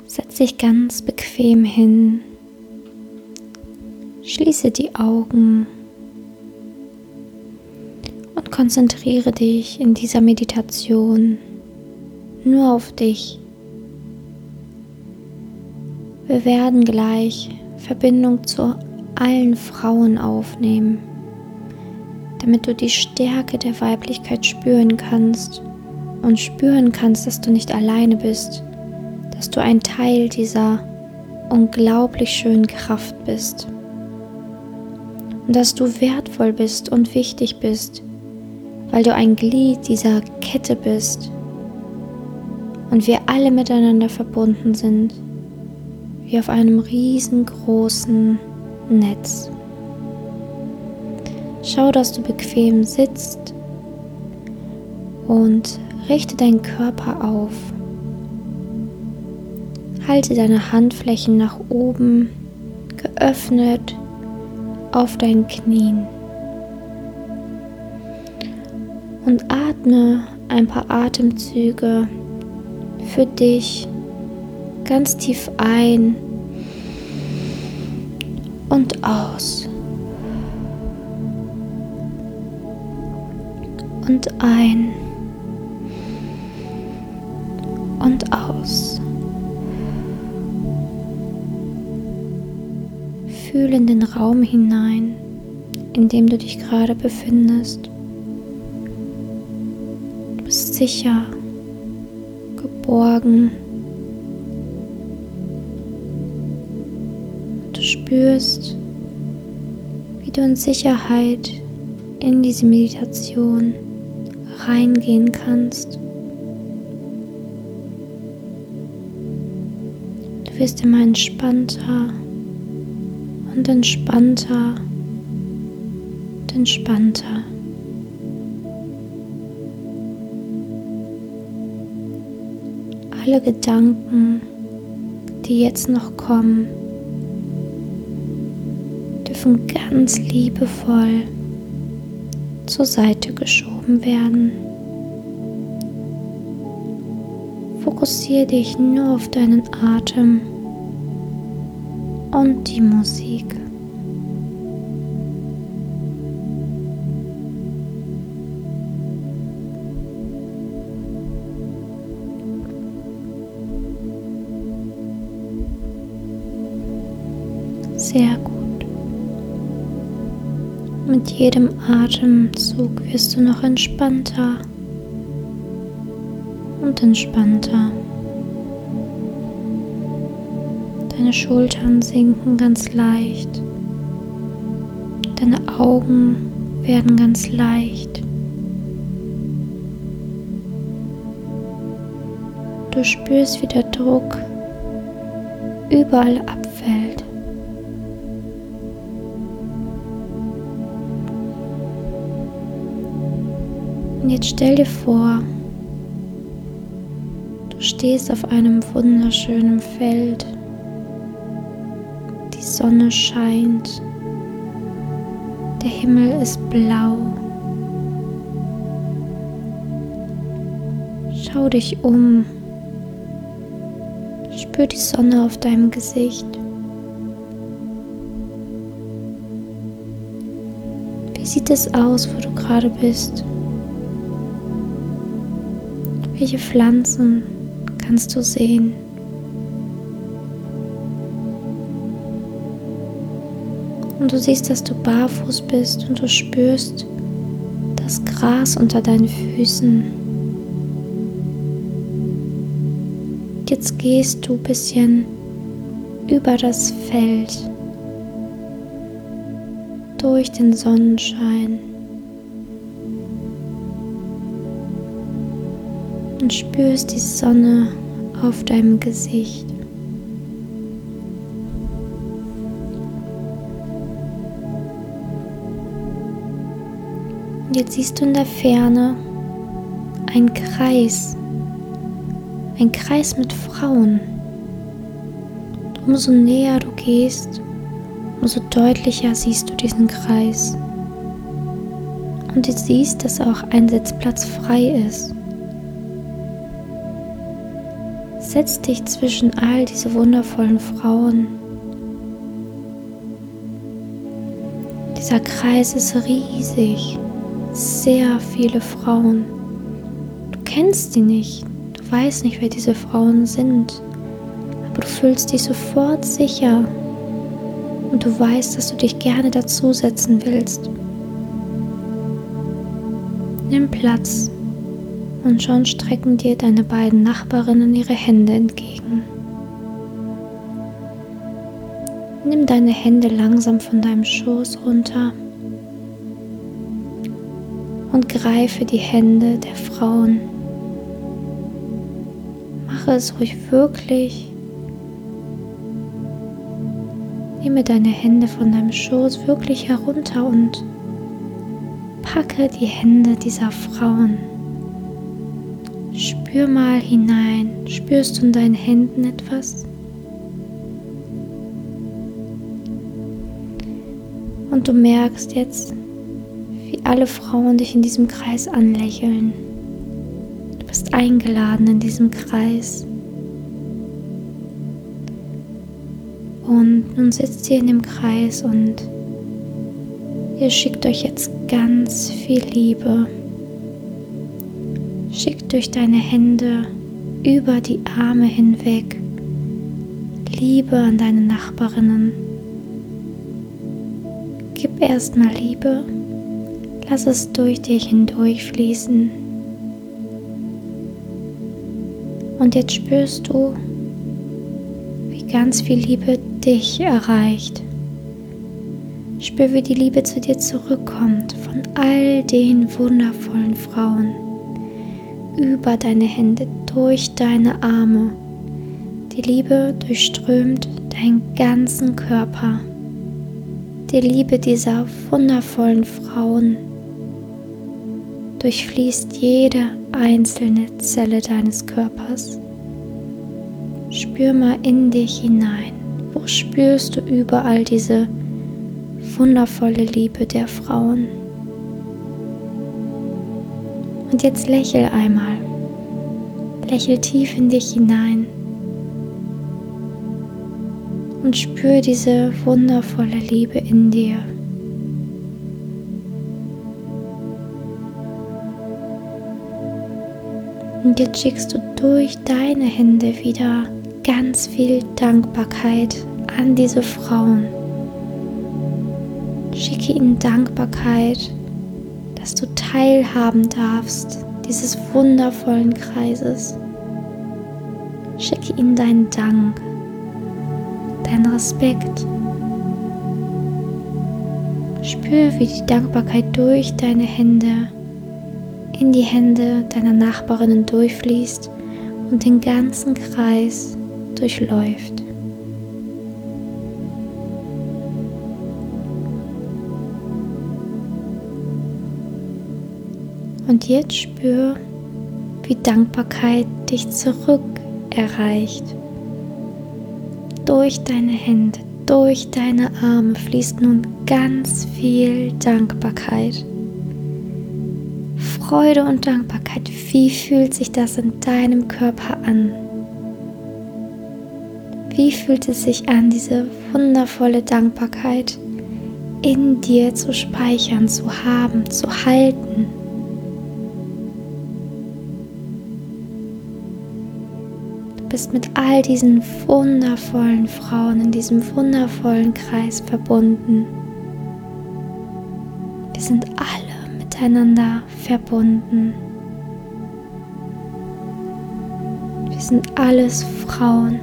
Setz dich ganz bequem hin, schließe die Augen und konzentriere dich in dieser Meditation nur auf dich. Wir werden gleich Verbindung zu allen Frauen aufnehmen, damit du die Stärke der Weiblichkeit spüren kannst und spüren kannst, dass du nicht alleine bist, dass du ein Teil dieser unglaublich schönen Kraft bist und dass du wertvoll bist und wichtig bist, weil du ein Glied dieser Kette bist und wir alle miteinander verbunden sind, wie auf einem riesengroßen Netz. Schau, dass du bequem sitzt und richte deinen Körper auf. Halte deine Handflächen nach oben, geöffnet auf deinen Knien. Und atme ein paar Atemzüge für dich ganz tief ein und aus. Und ein und aus. Fühle in den Raum hinein, in dem du dich gerade befindest. Du bist sicher, geborgen. Du spürst, wie du in Sicherheit in diese Meditation reingehen kannst. Du wirst immer entspannter und entspannter und entspannter. Alle Gedanken, die jetzt noch kommen, dürfen ganz liebevoll zur Seite geschoben werden. Fokussiere dich nur auf deinen Atem und die Musik. Sehr gut. Mit jedem Atemzug wirst du noch entspannter und entspannter. Deine Schultern sinken ganz leicht. Deine Augen werden ganz leicht. Du spürst, wie der Druck überall abfällt. Und jetzt stell dir vor, du stehst auf einem wunderschönen Feld. Die Sonne scheint. Der Himmel ist blau. Schau dich um. Spür die Sonne auf deinem Gesicht. Wie sieht es aus, wo du gerade bist? Welche Pflanzen kannst du sehen? Und du siehst, dass du barfuß bist und du spürst das Gras unter deinen Füßen. Jetzt gehst du ein bisschen über das Feld, durch den Sonnenschein und spürst die Sonne auf deinem Gesicht. Und jetzt siehst du in der Ferne einen Kreis mit Frauen. Und umso näher du gehst, umso deutlicher siehst du diesen Kreis. Und du siehst, dass auch ein Sitzplatz frei ist. Setz dich zwischen all diese wundervollen Frauen. Dieser Kreis ist riesig, sehr viele Frauen. Du kennst sie nicht, du weißt nicht, wer diese Frauen sind, aber du fühlst dich sofort sicher und du weißt, dass du dich gerne dazusetzen willst. Nimm Platz und schon strecken dir deine beiden Nachbarinnen ihre Hände entgegen. Nimm deine Hände langsam von deinem Schoß runter und greife die Hände der Frauen. Mache es ruhig wirklich. Nehme deine Hände von deinem Schoß wirklich herunter und packe die Hände dieser Frauen. Spür mal hinein. Spürst du in deinen Händen etwas? Und du merkst jetzt, wie alle Frauen dich in diesem Kreis anlächeln. Du bist eingeladen in diesem Kreis. Und nun sitzt ihr in dem Kreis und ihr schickt euch jetzt ganz viel Liebe. Schickt durch deine Hände über die Arme hinweg Liebe an deine Nachbarinnen. Gib erstmal Liebe, lass es durch dich hindurch fließen. Und jetzt spürst du, wie ganz viel Liebe dich erreicht. Spür, wie die Liebe zu dir zurückkommt von all den wundervollen Frauen. Über deine Hände, durch deine Arme. Die Liebe durchströmt deinen ganzen Körper. Die Liebe dieser wundervollen Frauen durchfließt jede einzelne Zelle deines Körpers. Spür mal in dich hinein. Wo spürst du überall diese wundervolle Liebe der Frauen? Und jetzt lächel einmal. Lächel tief in dich hinein. Und spür diese wundervolle Liebe in dir. Und jetzt schickst du durch deine Hände wieder ganz viel Dankbarkeit an diese Frauen. Schicke ihnen Dankbarkeit, dass du teilhaben darfst dieses wundervollen Kreises. Schicke ihnen deinen Dank, deinen Respekt. Spür, wie die Dankbarkeit durch deine Hände in die Hände deiner Nachbarinnen durchfließt und den ganzen Kreis durchläuft. Und jetzt spür, wie Dankbarkeit dich zurück erreicht. Durch deine Hände, durch deine Arme fließt nun ganz viel Dankbarkeit. Freude und Dankbarkeit, wie fühlt sich das in deinem Körper an? Wie fühlt es sich an, diese wundervolle Dankbarkeit in dir zu speichern, zu haben, zu halten? Du bist mit all diesen wundervollen Frauen in diesem wundervollen Kreis verbunden. Wir sind alle miteinander verbunden. Wir sind alles Frauen.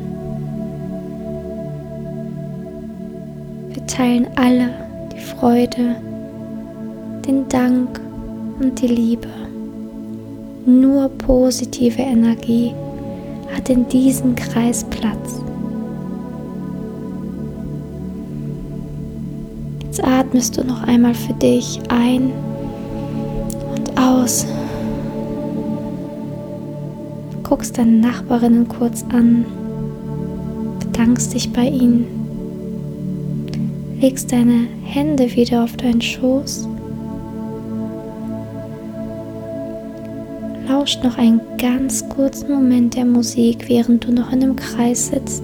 Wir teilen alle die Freude, den Dank und die Liebe. Nur positive Energie hat in diesem Kreis Platz. Jetzt atmest du noch einmal für dich ein und aus. Du guckst deine Nachbarinnen kurz an, bedankst dich bei ihnen, legst deine Hände wieder auf deinen Schoß, Lausch noch einen ganz kurzen Moment der Musik, während du noch in einem Kreis sitzt.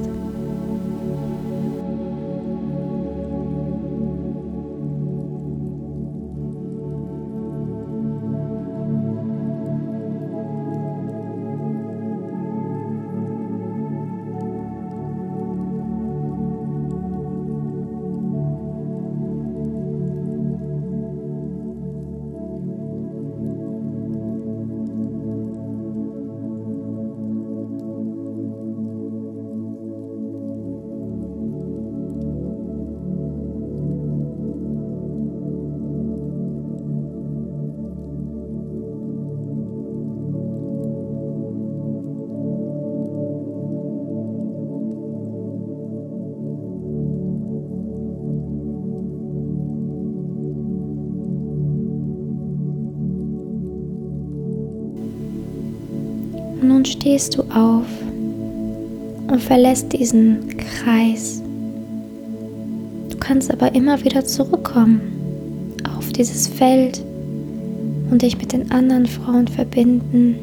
Und nun stehst du auf und verlässt diesen Kreis. Du kannst aber immer wieder zurückkommen auf dieses Feld und dich mit den anderen Frauen verbinden.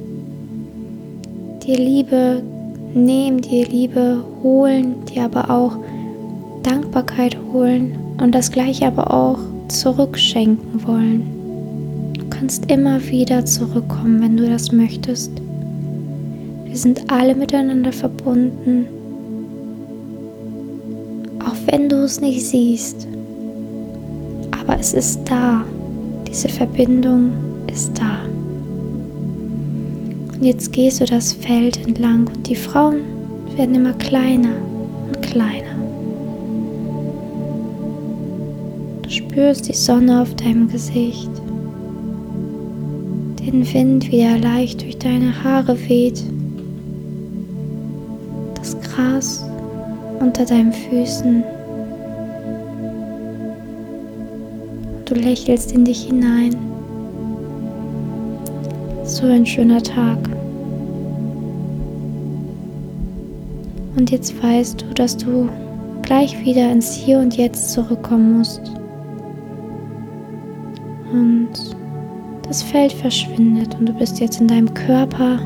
Dir Liebe nehmen, dir Liebe holen, dir aber auch Dankbarkeit holen und das Gleiche aber auch zurückschenken wollen. Du kannst immer wieder zurückkommen, wenn du das möchtest. Wir sind alle miteinander verbunden, auch wenn du es nicht siehst. Aber es ist da, diese Verbindung ist da. Und jetzt gehst du das Feld entlang und die Frauen werden immer kleiner und kleiner. Du spürst die Sonne auf deinem Gesicht, den Wind, wie er leicht durch deine Haare weht, das Gras unter deinen Füßen. Du lächelst in dich hinein. So ein schöner Tag. Und jetzt weißt du, dass du gleich wieder ins Hier und Jetzt zurückkommen musst. Und das Feld verschwindet und du bist jetzt in deinem Körper.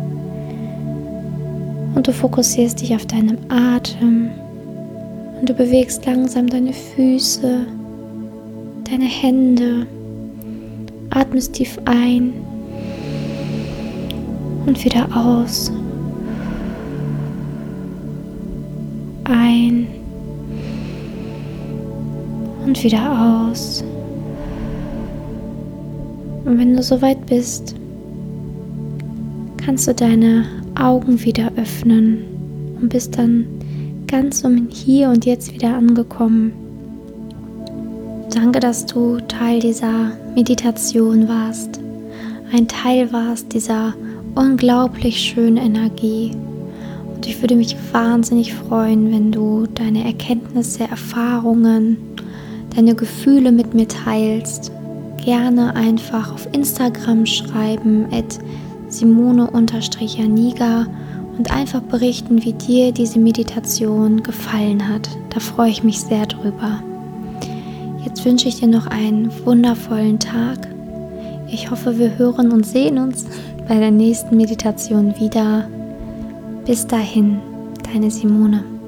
Und du fokussierst dich auf deinen Atem. Und du bewegst langsam deine Füße, deine Hände. Atmest tief ein und wieder aus. Ein und wieder aus. Und wenn du soweit bist, kannst du deine Augen wieder öffnen und bist dann ganz im Hier und Jetzt wieder angekommen. Danke, dass du Teil dieser Meditation warst, ein Teil warst dieser unglaublich schönen Energie. Und ich würde mich wahnsinnig freuen, wenn du deine Erkenntnisse, Erfahrungen, deine Gefühle mit mir teilst. Gerne einfach auf Instagram schreiben, @simone_janiga und einfach berichten, wie dir diese Meditation gefallen hat. Da freue ich mich sehr drüber. Jetzt wünsche ich dir noch einen wundervollen Tag. Ich hoffe, wir hören und sehen uns bei der nächsten Meditation wieder. Bis dahin, deine Simone.